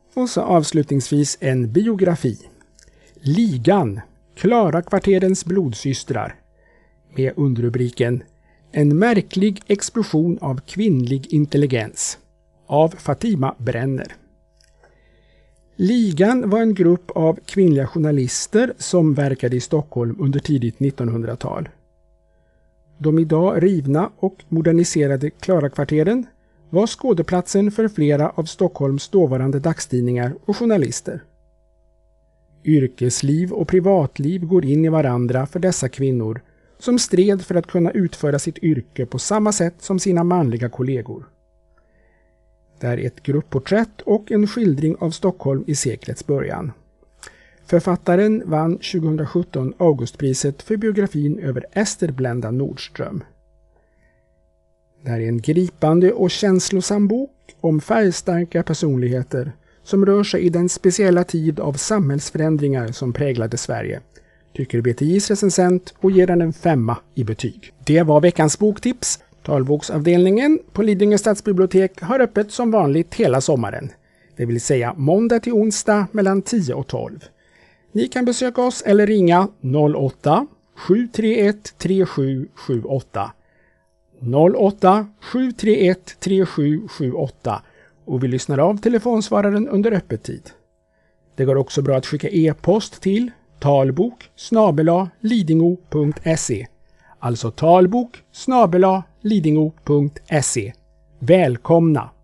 Och så avslutningsvis en biografi. Ligan, Klara-kvarterens blodsystrar, med underrubriken En märklig explosion av kvinnlig intelligens, av Fatima Brenner. Ligan var en grupp av kvinnliga journalister som verkade i Stockholm under tidigt 1900-tal. De idag rivna och moderniserade Klara-kvarteren var skådeplatsen för flera av Stockholms dåvarande dagstidningar och journalister. Yrkesliv och privatliv går in i varandra för dessa kvinnor som stred för att kunna utföra sitt yrke på samma sätt som sina manliga kollegor. Det är ett gruppporträtt och en skildring av Stockholm i seklets början. Författaren vann 2017 Augustpriset för biografin över Ester Blenda Nordström. Det är en gripande och känslosam bok om färgstarka personligheter som rör sig i den speciella tid av samhällsförändringar som präglade Sverige, tycker BTIs recensent och ger den en 5 i betyg. Det var veckans boktips. Talboksavdelningen på Lidingö stadsbibliotek har öppet som vanligt hela sommaren. Det vill säga måndag till onsdag mellan 10 och 12. Ni kan besöka oss eller ringa 08 731 3778. 08 731 3778 och vi lyssnar av telefonsvararen under öppettid. Det går också bra att skicka e-post till talbok@lidingo.se. Alltså talbok@lidingo.se. Välkomna!